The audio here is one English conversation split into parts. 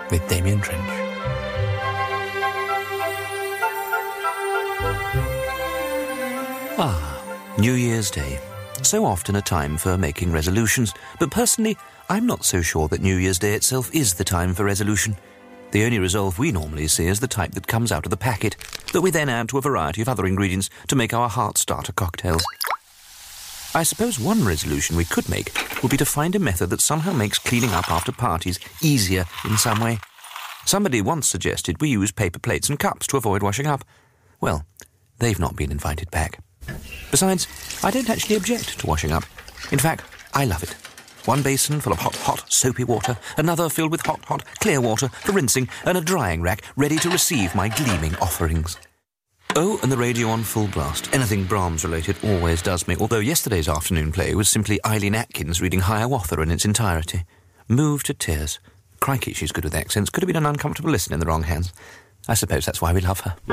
with Damien Trench. New Year's Day. So often a time for making resolutions, but personally, I'm not so sure that New Year's Day itself is the time for resolution. The only resolve we normally see is the type that comes out of the packet, that we then add to a variety of other ingredients to make our heart starter cocktails. I suppose one resolution we could make would be to find a method that somehow makes cleaning up after parties easier in some way. Somebody once suggested we use paper plates and cups to avoid washing up. Well, they've not been invited back. Besides, I don't actually object to washing up. In fact, I love it. One basin full of hot, soapy water, another filled with hot, clear water for rinsing, and a drying rack ready to receive my gleaming offerings. Oh, and the radio on full blast. Anything Brahms-related always does me, although yesterday's afternoon play was simply Eileen Atkins reading Hiawatha in its entirety. Moved to tears. Crikey, she's good with accents. Could have been an uncomfortable listen in the wrong hands. I suppose that's why we love her.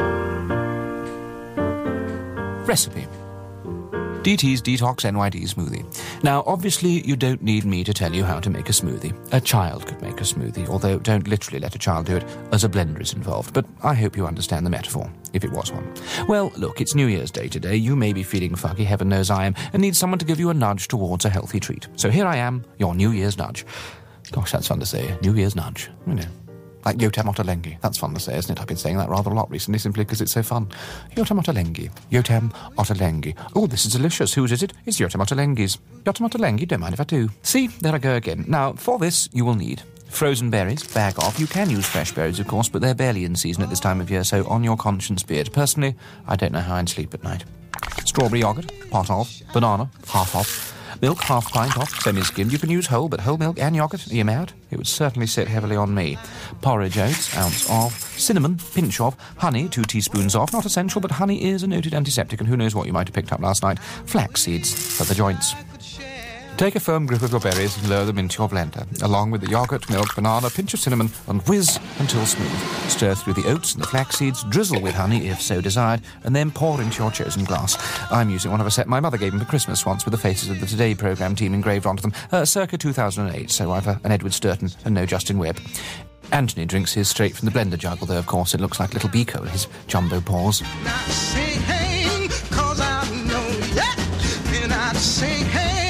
Recipe. DT's Detox NYD smoothie. Now, obviously, you don't need me to tell you how to make a smoothie. A child could make a smoothie, although don't literally let a child do it, as a blender is involved. But I hope you understand the metaphor, if it was one. Well, look, it's New Year's Day today. You may be feeling fuggy, heaven knows I am, and need someone to give you a nudge towards a healthy treat. So here I am, your New Year's nudge. Gosh, that's fun to say, New Year's nudge. You know. Like Yotam Ottolenghi. That's fun to say, isn't it? I've been saying that rather a lot recently, simply because it's so fun. Yotam Ottolenghi. Yotam Ottolenghi. Oh, this is delicious. Whose is it? It's Yotam Ottolenghi's. Yotam Ottolenghi, don't mind if I do. See, there I go again. Now, for this, you will need frozen berries, bag off. You can use fresh berries, of course, but they're barely in season at this time of year, so on your conscience be it. Personally, I don't know how I'd sleep at night. Strawberry yoghurt, part of. Banana, half of. Milk, half pint of, semi-skimmed. You can use whole, but whole milk and yoghurt, are you mad? It would certainly sit heavily on me. Porridge oats, ounce of. Cinnamon, pinch of. Honey, 2 teaspoons of. Not essential, but honey is a noted antiseptic, and who knows what you might have picked up last night. Flax seeds for the joints. Take a firm grip of your berries and lower them into your blender, along with the yoghurt, milk, banana, pinch of cinnamon, and whiz until smooth. Stir through the oats and the flax seeds, drizzle with honey if so desired, and then pour into your chosen glass. I'm using one of a set my mother gave me for Christmas once with the faces of the Today programme team engraved onto them, circa 2008, so I've an Edward Sturton and no Justin Webb. Anthony drinks his straight from the blender jug, although of course it looks like little Biko in his jumbo paws. Not sing, 'cause I know, yeah, and I sing,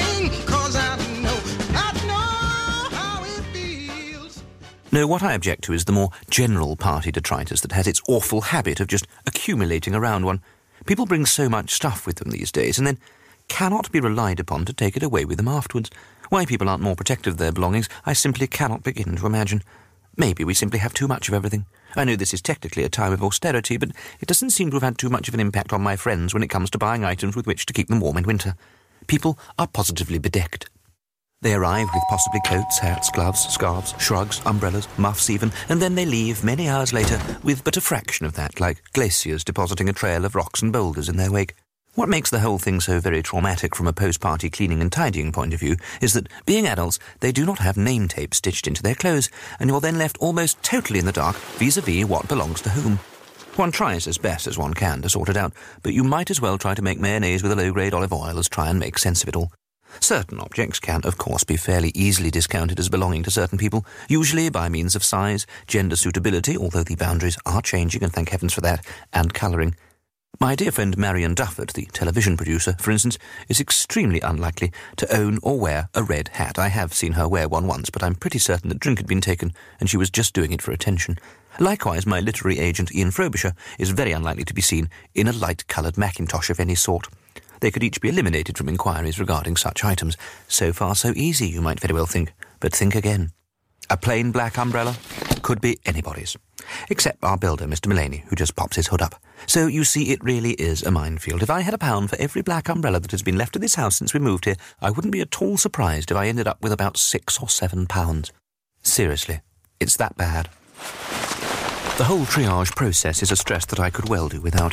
No, what I object to is the more general party detritus that has its awful habit of just accumulating around one. People bring so much stuff with them these days and then cannot be relied upon to take it away with them afterwards. Why people aren't more protective of their belongings, I simply cannot begin to imagine. Maybe we simply have too much of everything. I know this is technically a time of austerity, but it doesn't seem to have had too much of an impact on my friends when it comes to buying items with which to keep them warm in winter. People are positively bedecked. They arrive with possibly coats, hats, gloves, scarves, shrugs, umbrellas, muffs even, and then they leave many hours later with but a fraction of that, like glaciers depositing a trail of rocks and boulders in their wake. What makes the whole thing so very traumatic from a post-party cleaning and tidying point of view is that, being adults, they do not have name tape stitched into their clothes, and you're then left almost totally in the dark vis-à-vis what belongs to whom. One tries as best as one can to sort it out, but you might as well try to make mayonnaise with a low-grade olive oil as try and make sense of it all. Certain objects can, of course, be fairly easily discounted as belonging to certain people, usually by means of size, gender suitability, although the boundaries are changing, and thank heavens for that, and colouring. My dear friend Marion Dufford, the television producer, for instance, is extremely unlikely to own or wear a red hat. I have seen her wear one once, but I'm pretty certain that drink had been taken, and she was just doing it for attention. Likewise, my literary agent Ian Frobisher is very unlikely to be seen in a light-coloured mackintosh of any sort. They could each be eliminated from inquiries regarding such items. So far, so easy, you might very well think. But think again. A plain black umbrella could be anybody's. Except our builder, Mr. Mullaney, who just pops his hood up. So, you see, it really is a minefield. If I had £1 for every black umbrella that has been left at this house since we moved here, I wouldn't be at all surprised if I ended up with about £6 or £7. Seriously, it's that bad. The whole triage process is a stress that I could well do without.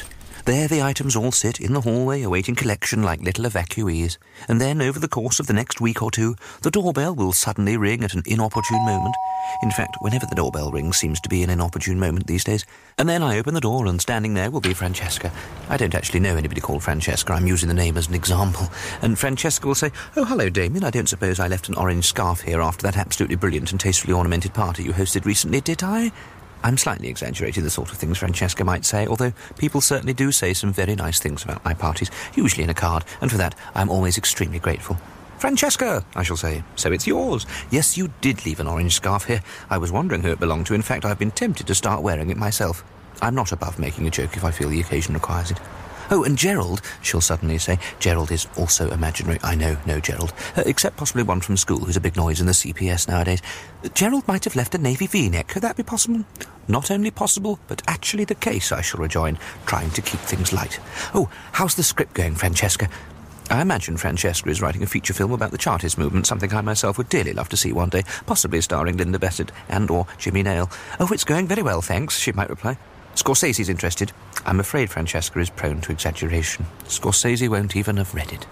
There the items all sit in the hallway awaiting collection like little evacuees, and then over the course of the next week or two, the doorbell will suddenly ring at an inopportune moment. In fact, whenever the doorbell rings seems to be an inopportune moment these days. And then I open the door and standing there will be Francesca. I don't actually know anybody called Francesca, I'm using the name as an example. And Francesca will say, "Oh, hello, Damien, I don't suppose I left an orange scarf here after that absolutely brilliant and tastefully ornamented party you hosted recently, did I?" I'm slightly exaggerating the sort of things Francesca might say, although people certainly do say some very nice things about my parties, usually in a card, and for that I'm always extremely grateful. "Francesca," I shall say, "so it's yours. Yes, you did leave an orange scarf here. I was wondering who it belonged to. In fact, I've been tempted to start wearing it myself. I'm not above making a joke if I feel the occasion requires it. Oh, and Gerald," she'll suddenly say. Gerald is also imaginary. I know, no Gerald. Except possibly one from school who's a big noise in the CPS nowadays. "Gerald might have left a navy V-neck. Could that be possible?" "Not only possible, but actually the case," I shall rejoin, trying to keep things light. "Oh, how's the script going, Francesca?" I imagine Francesca is writing a feature film about the Chartist movement, something I myself would dearly love to see one day, possibly starring Linda Bassett and or Jimmy Nail. "Oh, it's going very well, thanks," she might reply. "Scorsese's interested." I'm afraid Francesca is prone to exaggeration. Scorsese won't even have read it.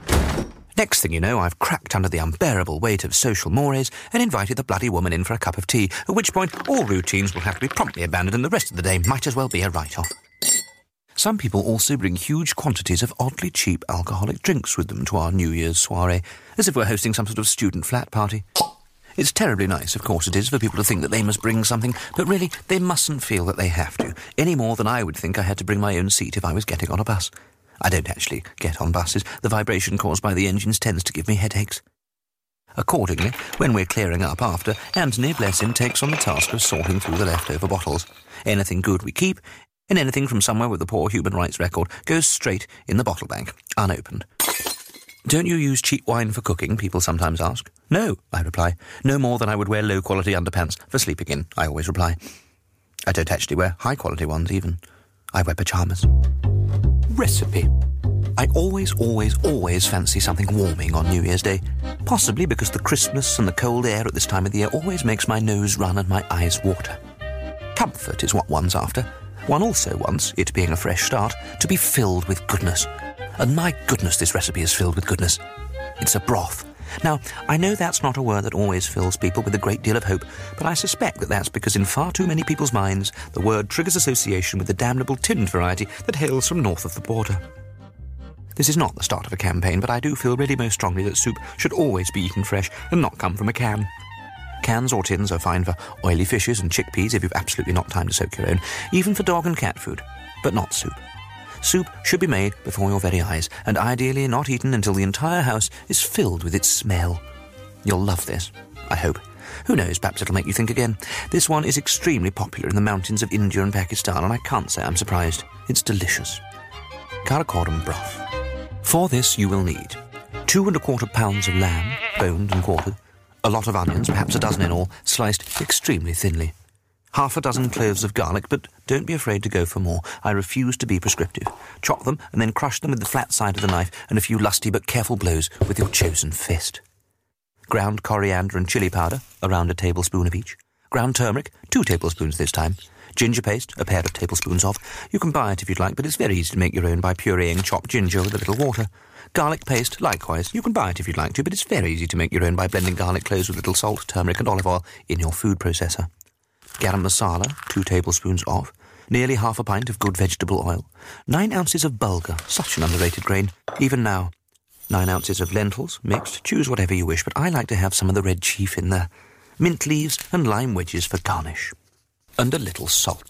Next thing you know, I've cracked under the unbearable weight of social mores and invited the bloody woman in for a cup of tea, at which point all routines will have to be promptly abandoned and the rest of the day might as well be a write-off. Some people also bring huge quantities of oddly cheap alcoholic drinks with them to our New Year's soirée, as if we're hosting some sort of student flat party. It's terribly nice, of course it is, for people to think that they must bring something, but really, they mustn't feel that they have to, any more than I would think I had to bring my own seat if I was getting on a bus. I don't actually get on buses. The vibration caused by the engines tends to give me headaches. Accordingly, when we're clearing up after, Anthony, bless him, takes on the task of sorting through the leftover bottles. Anything good we keep, and anything from somewhere with a poor human rights record goes straight in the bottle bank, unopened. "Don't you use cheap wine for cooking?" people sometimes ask. "No," I reply. "No more than I would wear low-quality underpants for sleeping in," I always reply. I don't actually wear high-quality ones, even. I wear pyjamas. Recipe. I always fancy something warming on New Year's Day, possibly because the crispness and the cold air at this time of the year always makes my nose run and my eyes water. Comfort is what one's after. One also wants, it being a fresh start, to be filled with goodness. And my goodness, this recipe is filled with goodness. It's a broth. Now, I know that's not a word that always fills people with a great deal of hope, but I suspect that that's because in far too many people's minds, the word triggers association with the damnable tinned variety that hails from north of the border. This is not the start of a campaign, but I do feel really most strongly that soup should always be eaten fresh and not come from a can. Cans or tins are fine for oily fishes and chickpeas if you've absolutely not time to soak your own, even for dog and cat food, but not soup. Soup should be made before your very eyes, and ideally not eaten until the entire house is filled with its smell. You'll love this, I hope. Who knows, perhaps it'll make you think again. This one is extremely popular in the mountains of India and Pakistan, and I can't say I'm surprised. It's delicious. Karakoram broth. For this you will need 2 1/4 pounds of lamb, boned and quartered, a lot of onions, perhaps a dozen in all, sliced extremely thinly, 1/2 dozen cloves of garlic, but don't be afraid to go for more. I refuse to be prescriptive. Chop them and then crush them with the flat side of the knife and a few lusty but careful blows with your chosen fist. Ground coriander and chili powder, around a tablespoon of each. Ground turmeric, 2 tablespoons this time. Ginger paste, a pair of tablespoons of. You can buy it if you'd like, but it's very easy to make your own by pureeing chopped ginger with a little water. Garlic paste, likewise. You can buy it if you'd like to, but it's very easy to make your own by blending garlic cloves with a little salt, turmeric and olive oil in your food processor. Garam masala, 2 tablespoons of. Nearly 1/2 pint of good vegetable oil. 9 ounces of bulgur, such an underrated grain, even now. 9 ounces of lentils, mixed. Choose whatever you wish, but I like to have some of the red chief in there. Mint leaves and lime wedges for garnish. And a little salt.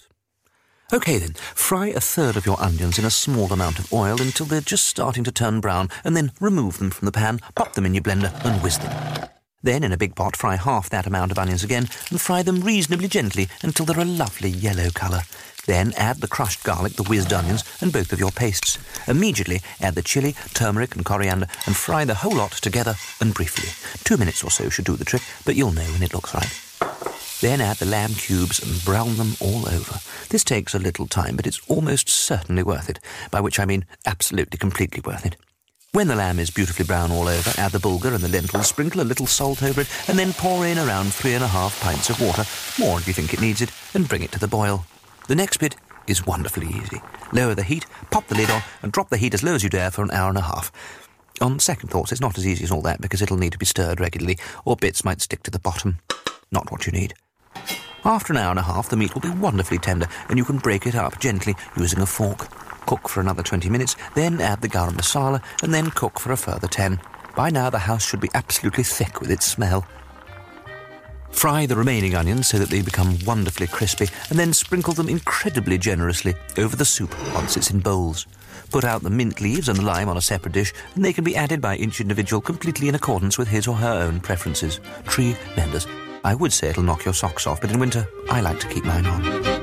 OK then, fry 1/3 of your onions in a small amount of oil until they're just starting to turn brown, and then remove them from the pan, pop them in your blender and whiz them. Then, in a big pot, fry 1/2 that amount of onions again and fry them reasonably gently until they're a lovely yellow colour. Then add the crushed garlic, the whizzed onions, and both of your pastes. Immediately add the chilli, turmeric and coriander and fry the whole lot together and briefly. 2 minutes or so should do the trick, but you'll know when it looks right. Then add the lamb cubes and brown them all over. This takes a little time, but it's almost certainly worth it, by which I mean absolutely completely worth it. When the lamb is beautifully brown all over, add the bulgur and the lentils, sprinkle a little salt over it, and then pour in around 3 1/2 pints of water, more if you think it needs it, and bring it to the boil. The next bit is wonderfully easy. Lower the heat, pop the lid on, and drop the heat as low as you dare for an hour and a half. On second thoughts, it's not as easy as all that because it'll need to be stirred regularly, or bits might stick to the bottom. Not what you need. After an hour and a half, the meat will be wonderfully tender, and you can break it up gently using a fork. Cook for another 20 minutes, then add the garam masala, and then cook for a further 10. By now, the house should be absolutely thick with its smell. Fry the remaining onions so that they become wonderfully crispy, and then sprinkle them incredibly generously over the soup once it's in bowls. Put out the mint leaves and the lime on a separate dish, and they can be added by each individual completely in accordance with his or her own preferences. Tremendous. I would say it'll knock your socks off, but in winter, I like to keep mine on.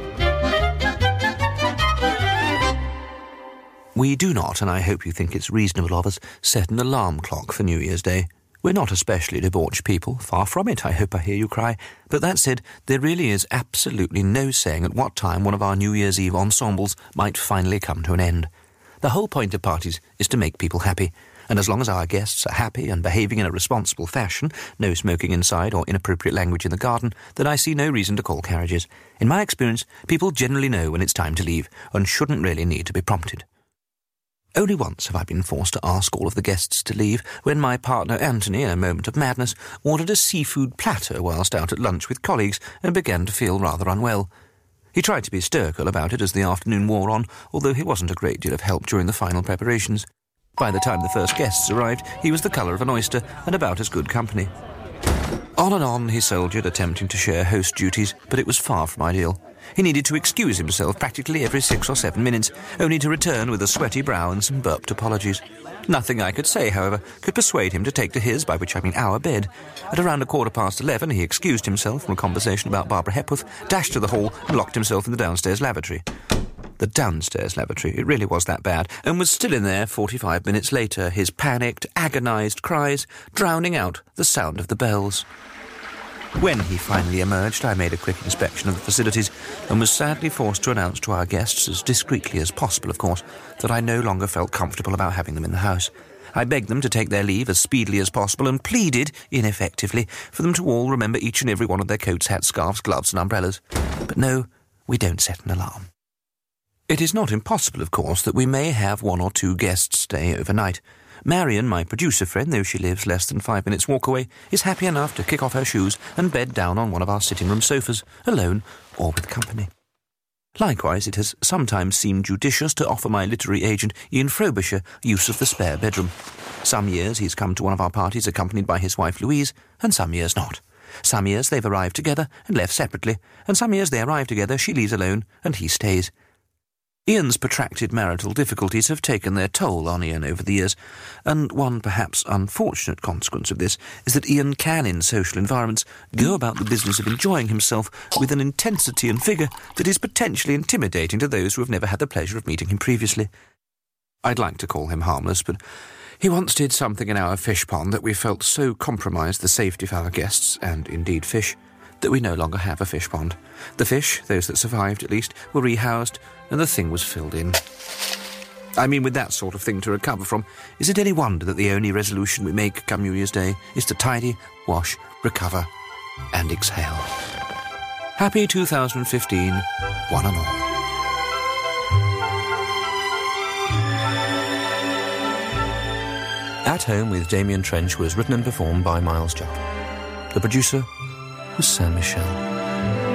We do not, and I hope you think it's reasonable of us, set an alarm clock for New Year's Day. We're not especially debauched people, far from it, I hope I hear you cry. But that said, there really is absolutely no saying at what time one of our New Year's Eve ensembles might finally come to an end. The whole point of parties is to make people happy, and as long as our guests are happy and behaving in a responsible fashion, no smoking inside or inappropriate language in the garden, then I see no reason to call carriages. In my experience, people generally know when it's time to leave, and shouldn't really need to be prompted. Only once have I been forced to ask all of the guests to leave, when my partner Anthony, in a moment of madness, ordered a seafood platter whilst out at lunch with colleagues and began to feel rather unwell. He tried to be stoical about it as the afternoon wore on, although he wasn't a great deal of help during the final preparations. By the time the first guests arrived, he was the colour of an oyster and about as good company. On and on he soldiered, attempting to share host duties, but it was far from ideal. He needed to excuse himself practically every 6 or 7 minutes, only to return with a sweaty brow and some burped apologies. Nothing I could say, however, could persuade him to take to his, by which I mean our, bed. At around 11:15, he excused himself from a conversation about Barbara Hepworth, dashed to the hall and locked himself in the downstairs lavatory. The downstairs lavatory, it really was that bad, and was still in there 45 minutes later, his panicked, agonised cries drowning out the sound of the bells. When he finally emerged, I made a quick inspection of the facilities and was sadly forced to announce to our guests, as discreetly as possible, of course, that I no longer felt comfortable about having them in the house. I begged them to take their leave as speedily as possible and pleaded, ineffectively, for them to all remember each and every one of their coats, hats, scarves, gloves and umbrellas. But no, we don't set an alarm. It is not impossible, of course, that we may have 1 or 2 guests stay overnight. Marion, my producer friend, though she lives less than 5 minutes' walk away, is happy enough to kick off her shoes and bed down on one of our sitting-room sofas, alone or with company. Likewise, it has sometimes seemed judicious to offer my literary agent, Ian Frobisher, use of the spare bedroom. Some years he's come to one of our parties accompanied by his wife Louise, and some years not. Some years they've arrived together and left separately, and some years they arrive together, she leaves alone, and he stays. Ian's protracted marital difficulties have taken their toll on Ian over the years, and one perhaps unfortunate consequence of this is that Ian can, in social environments, go about the business of enjoying himself with an intensity and vigour that is potentially intimidating to those who have never had the pleasure of meeting him previously. I'd like to call him harmless, but he once did something in our fish pond that we felt so compromised the safety of our guests, and indeed fish, that we no longer have a fish pond. The fish, those that survived at least, were rehoused, and the thing was filled in. I mean, with that sort of thing to recover from, is it any wonder that the only resolution we make come New Year's Day is to tidy, wash, recover, and exhale? Happy 2015, one and all. At Home with Damien Trench was written and performed by Miles Jupp. The producer was Sam Michel.